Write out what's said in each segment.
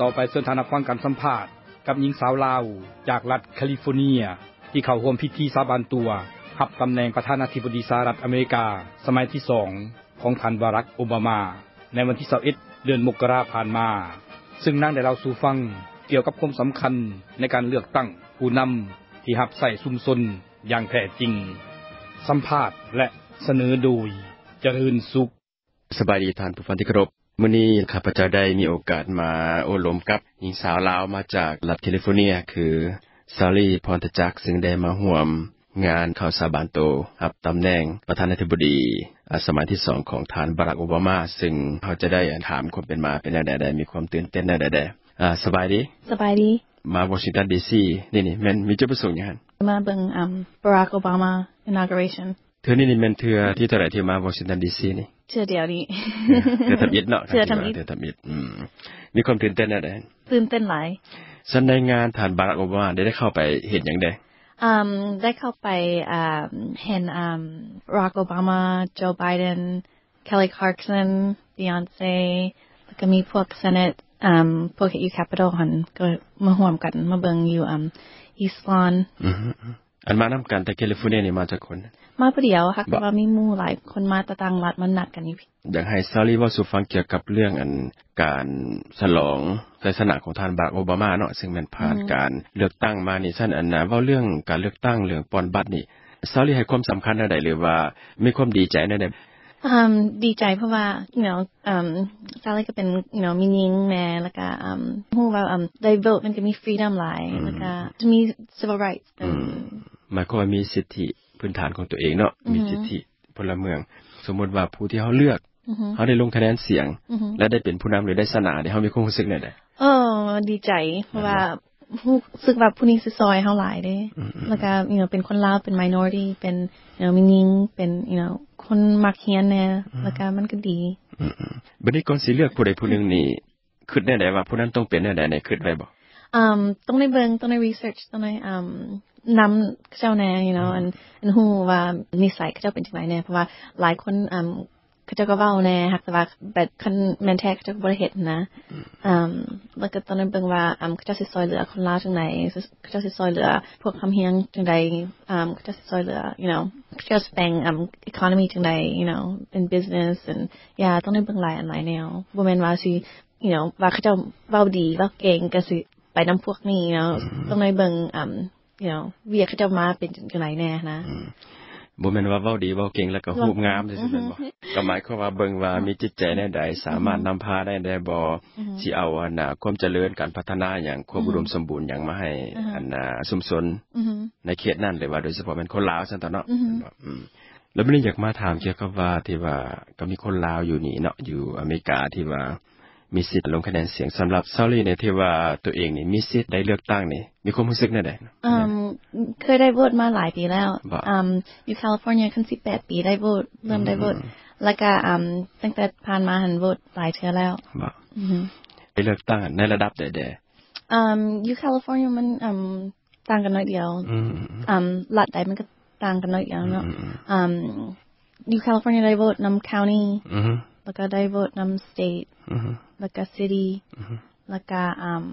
ไปเชิญท่านรับฟังการสัมภาษณ์กับหญิงสาวลาวจากรัฐแคลิฟอร์เนียที่เข้าร่วมพิธีสาบานตัวรับตำแหน่งประธานาธิบดีสหรัฐอเมริกาสมัยที่2ของท่านบารักโอบามาในวันที่21เดือนมกราคมผ่านมาซึ่งนางได้เล่าสู่ฟังเกี่ยวกับความสำคัญในการเลือกตั้งผู้นำที่รับใช้ชุมชนอย่างแท้จริงสัมภาษณ์และเสนอโดยเจริญสุขสบายดีท่านผู้ฟังที่เคารพมื้อนี้ข้าพเจ้าได้มีโอกาสมาโอ้ลมกับหญิงสาวลาวมาจากรัฐแคลิฟอร์เนียคือซาลีพรทจักรซึ่งได้มาร่วมงานเข้าสาบานตนรับตำแหน่งประธานาธิบดีสมัยที่2ของท่านบารักโอบามาซึ่งเขาจะได้ถามความเป็นมาเป็นแนวใดมีความตื่นเต้นแนวใดสบายดีสบายดีมาวอชิงตันดีซีนี่แม่นมีจุดประสงค์หยังมาเบิ่งบารักโอบามา inauguration เทื่อนี้แม่นเทื่อที่เท่าไหร่ที่มาวอชิงตันดีซีนี่เทื่อเดียวนี้เทื่อทำอิฐเนาะเทื่อทำอิฐมีความตื่นเต้นแนวใดตื่นเต้นหลายสันในงานท่านบารักโอบามาได้เข้าไปเฮ็ดหยังได้ได้เข้าไปเห็นบารักโอบามาโจไบเดนเคลลี่คลาร์กสันบียอนเซ่แล้วก็มีพวกเซเนตพวกอยู่แคปิตอลหันก็มาร่วมกันมาเบิ่งอยู่อีสต์ลอนอันมานำกันแต่แคลิฟอร์เนียนี่มาจากคนมาผู้เดียวค่ะแต่ว่ามีหมู่หลายคนมาต่างรัฐมานัดกันอยู่อยากให้ซาลีว่าสู่ฟังเกี่ยวกับเรื่องการฉลองชัยชนะของท่านบารักโอบามาเนาะซึ่งมันผ่านการเลือกตั้งมานี่ซั่นเว้าเรื่องการเลือกตั้งเรื่องปอนบัตรนี่ซาลีให้ความสำคัญใดหรือว่ามีความดีใจใดดีใจเพราะว่าซาลีก็เป็นมีหญิงแม่แล้วก็ฮู้ว่าได้ vote มันก็มี freedom หลายแล้วก็จะมี civil rights หมายความว่ามีสิทธิพื้นฐานของตัวเองเนาะมีสิทธิพลเมืองสมมุติว่าผู้ที่เฮาเลือกเฮาได้ลงคะแนนเสียงและได้เป็นผู้นำหรือได้ชนะเฮามีความรู้สึกแนวใดดีใจเพราะว่ารู้สึกว่าผู้นี้สิซอยเฮาหลายเด้แล้วก็เป็นคนลาวเป็น minority เป็นมีหญิงเป็นคนมักเรียนแน่แล้วก็มันก็ดีบัดนี้ก่อนสิเลือกผู้ใดผู้หนึ่งนี่คิดแนวใดว่าผู้นั้นต้องเป็นแนวใดคิดไว้บ่ต้องได้เบิ่งต้องได้ research ต้องได้นำเจ้าแน่อันฮู้ว่านิสัยเขาเจ้าเป็นจังไดแน่เพราะว่าหลายคนเขาเจ้าก็เว้าแน่ฮักแต่ว่าแบบคันแม่นแท้เขาเจ้าก็บ่ได้เฮ็ดนะแล้วก็ต้องได้เบิ่งว่าเขาเจ้าสิซอยเหลือคนลาวจังได๋เขาเจ้าสิซอยเหลือพวกคำเฮียงจังได๋เขาเจ้าสิซอยเหลือเขาเจ้าสิแต่งeconomy จังได๋in business and ต้องได้เบิ่งหลายแนวบ่แม่นว่าสิว่าเขาเจ้าเว้าดีเว้าเก่งก็สิไปนํพวกนี้ต้องได้เบิ่งเวียเขาจะมาเป็นจังได๋แน่นะบ่แม่นว่าเว้าดีเว้าเก่งแล้วก็รูปงามซื่อๆแม่นบ่ก็หมายความว่าเบิ่งว่ามีจิตใจแนวใดสามารถนำพาได้บ่สิเอาความเจริญการพัฒนาหยังความอุดมสมบูรณ์หยังมาให้ชุมชนในเขตนั้นหรือว่าโดยเฉพาะเป็นคนลาวซั่นตอเนาะแล้วมื้อนี้อยากมาถามเกี่ยวกับว่าที่ว่าก็มีคนลาวอยู่นี่เนาะอยู่อเมริกาที่ว่ามีสิทธิ์ลงคะแนนเสียงสำหรับซาลีเนี่ยที่ว่าตัวเองนี่มีสิทธิ์ได้เลือกตั้งนี่มีความรู้สึกแนวใดเคยได้โหวตมาหลายปีแล้วอยู่แคลิฟอร์เนียคัน18ปีได้โหวตเริ่มได้โหวตแล้วก็ตั้งแต่ผ่านมาหันโหวตหลายเทื่อแล้วได้เลือกตั้งในระดับใดอยู่แคลิฟอร์เนียมันต่างกันน้อยเดียวรัฐใดมันก็ต่างกันน้อยเดียวเนาะอยู่แคลิฟอร์เนียได้โหวตนำ county แล้วก็ได้โหวตนำ state แล้วก็ city แล้วก็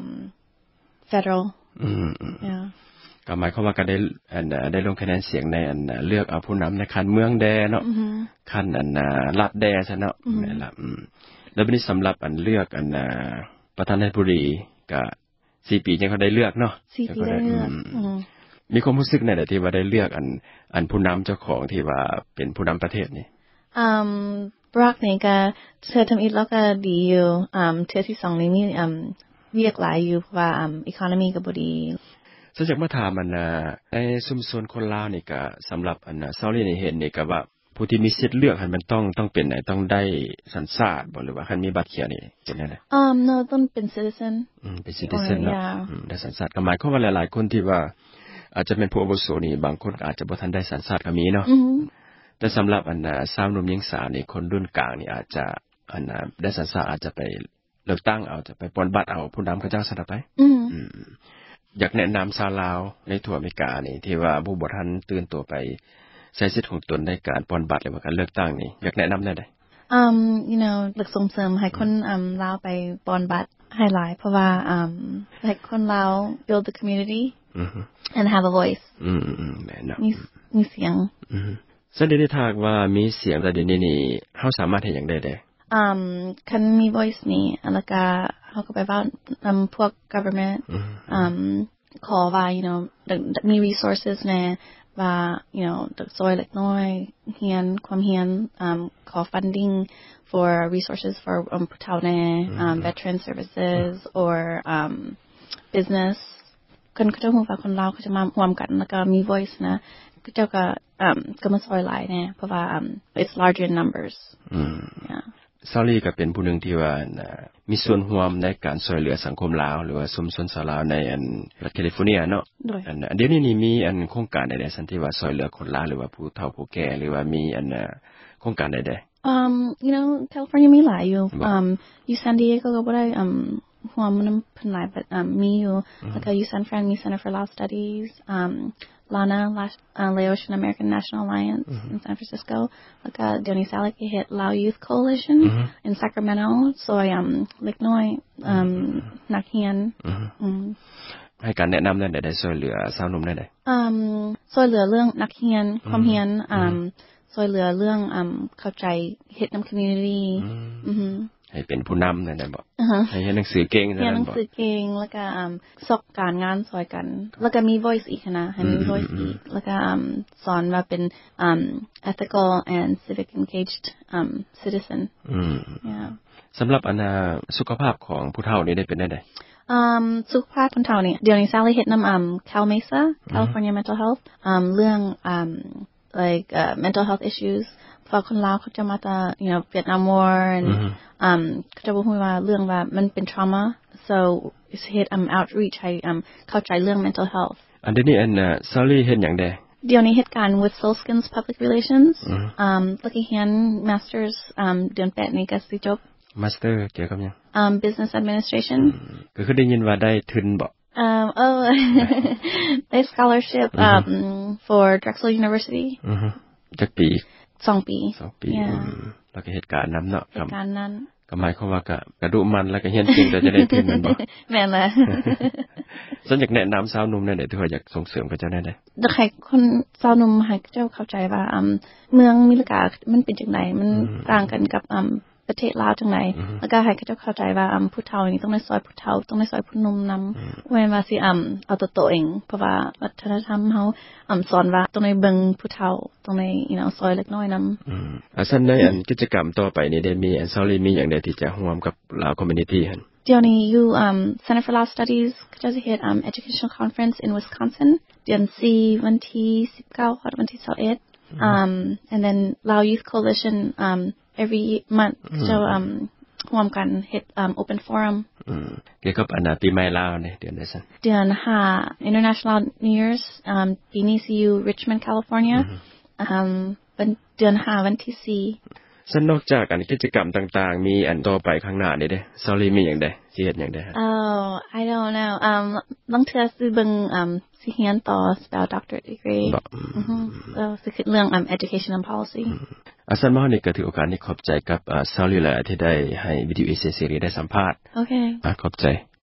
federal ก็หมายความว่าก็ได้ลงคะแนนเสียงในเลือกเอาผู้นำในคันเมืองแดเนาะคันรัฐแดซะเนาะแม่นล่ะแล้วบัดนี้สำหรับเลือกประธานาธิบดีก็4ปียังเขาได้เลือกเนาะ 4ปีได้เลือกมีความรู้สึกแนวใดที่ว่าได้เลือกผู้นำเจ้าของที่ว่าเป็นผู้นำประเทศนี่บรักนี่ก็เธอทำอีกแล้วก็ดีอยู่เทื่อที่2นี่มีเวียกหลายอยู่เพราะว่า economy ก็บ่ดีฉันอยากมาถามในชุมชนคนลาวนี่ก็สำหรับซาลีนี่เห็นนี่ก็ว่าผู้ที่มีสิทธิ์เลือกมันต้องเป็นไหนต้องได้สัญชาติบ่หรือว่าคันมีบัตรเขียวนี่เป็นจังได๋ no ต้องเป็น citizen เป็น citizen เนาะได้สัญชาติก็หมายความว่าหลายๆคนที่ว่าอาจจะเป็นผู้อาวุโสนี่บางคนอาจจะบ่ทันได้สัญชาติก็มีเนาะแต่สำหรับสาวหนุ่มหญิงสาวนี่คนรุ่นกลางนี่อาจจะได้สัญชาติอาจจะไปเลือกตั้งเอาจะไปปลดบัตรเอาผู้นำเขาเจ้าซะไปอยากแนะนำชาวลาวในทั่วอเมริกานี่ที่ว่าบ่ทันตื่นตัวไปใช้สิทธิ์ของตนในการปลดบัตรหรือว่าการเลือกตั้งนี่อยากแนะนำแนวใดหลักส่งเสริมให้คนลาวไปปลดบัตรให้หลายเพราะว่าlike คนลาว build the community and have a voice แม่นเนาะมีเสียงแสดงได้ถ้าว่ามีเสียงแต่เดี๋ยวนี้นี่เฮาสามารถเฮ็ดหยังได้คันมี voice นี่แล้วก็เฮาก็ไปว่าพวก government ขอว่า you know มี resources แน่ว่า you know ซอยเล็กน้อยเฮียนความเฮียนขอ funding for resources for ผู้เฒ่าแน่ veteran services or business คนเขาจะฮู้ว่าคนลาวเขาจะมาร่วมกันแล้วก็มี voice นะเจ้าก็มาซอยหลายแน่เพราะว่าit's larger in numbers yeah ซอรี่ก็เป็นผู้นึงที่ว่ามีส่วนร่วมในการช่วยเหลือสังคมลาวหรือว่าชุมชนชาวลาวในรัฐแคลิฟอร์เนียเนาะเดี๋ยวนี้นี่มีโครงการใดๆซั่นที่ว่าช่วยเหลือคนลาวหรือว่าผู้เฒ่าผู้แก่หรือว่ามีโครงการใดๆyou know California มีหลายอยู่อยู่ San Diego ก็บ่ได้ร่วมนำเพิ่นหลายbut มีอยู่แล้วก็อยู่ San Fran มี Center for Lao Studies Lana Laotian American National Alliance in San Francisco แล้วก็เดี๋ยวนี้ Sally ก็เฮ็ด Lao Youth Coalition in Sacramento ซอยเล็กน้อยนักเรียนให้การแนะนำได้ช่วยเหลือสาวหนุ่มได้ช่วยเหลือเรื่องนักเรียนความเรียนช่วยเหลือเรื่องเข้าใจเฮ็ดนำ community ให้เป็นผู้นำนั่นได้บ่ให้เรียนหนังสือเก่งนั่นบ่เรียนหนังสือเก่งแล้วก็สอบการงานซอยกันแล้วก็มี voice อีกนะให้มี voice อีกแล้วก็สอนว่าเป็นethical and civic engaged citizen yeah สำหรับสุขภาพของผู้เฒ่านี่ได้เป็นได้สุขภาพคนเฒ่านี่เดี๋ยวนี้ Sally เฮ็ดนำCal Mesa California Mental Health เรื่องlike mental health issues เพราะคนลาวเขาจะมาจาก you know Vietnam War and เขาจะบอกว่าเรื่องว่ามันเป็น trauma so it's hit outreach ให้เข้าใจเรื่อง mental health อันนี้Sally เฮ็ดหยังได้เดี๋ยวนี้เหตุการณ์ with Solskins Public Relations แล้วก็เรียน Masters เดือน8นี้ก็สิจบ Master เกี่ยวกับหยัง Business Administration ก็คือได้ยินว่าได้ทุนบ่ได้ scholarship for Drexel University จักปี 2 ปีแล้วก็เหตุการณ์นั้นเนาะเหตุการณ์นั้นก็หมายความว่ากระดุมันแล้วก็เฮียนจริงแต่จะได้ทุนมันบ่แม่นล่ะฉันอยากแนะนำสาวหนุ่มได้ที่ว่าอยากส่งเสริมกับเจ้าได้แต่ใครคนสาวหนุ่มให้เจ้าเข้าใจว่าเมืองมิลกามันเป็นจังได๋มันต่างกันกับประเทศลาวจังได๋แล้วก็ให้เจ้าเข้าใจว่าผู้เฒ่านี่ต้องได้ซอยผู้เฒ่าต้องได้ซอยผู้หนุ่มนำแม่นว่าสิเอาตัวเองเพราะว่าวัฒนธรรมเฮาสอนว่าต้องได้เบิ่งผู้เฒ่าต้องได้ you know ซอยเล็กน้อยนำซั่นในกิจกรรมต่อไปนี่ได้มีSorry มีหยังใดที่จะร่วมกับลาว community หั่นเดี๋ยวนี้อยู่Center for Lao Studies ก็จะเฮ็ดeducational conference in Wisconsin เดือน4วันที่19ถึงวันที่21and then Lao Youth Coalition every month จะร่วมกันเฮ็ดopen forum เกี่ยวกับปีใหม่ลาวนี่เดือนใดซั่นเดือน5 International New Year's ปีนี้สิอยู่ Richmond California เป็นเดือน5วันที่4 ซั่นนอกจากกิจกรรมต่างๆมีต่อไปข้างหน้านี่เด้ Sorry มีหยังใดสิเฮ็ดหยังได้ Oh I don't know บางเทื่อสิเบิ่งสิเรียนต่อ spell doctorate degree สิคิดเรื่องeducation and policy ซั่นมานี่ก็ถือโอกาสนี้ขอบใจกับSorry และที่ได้ให้วิดีโอเอเซซีรีส์ได้สัมภาษณ์โอเคขอบใจ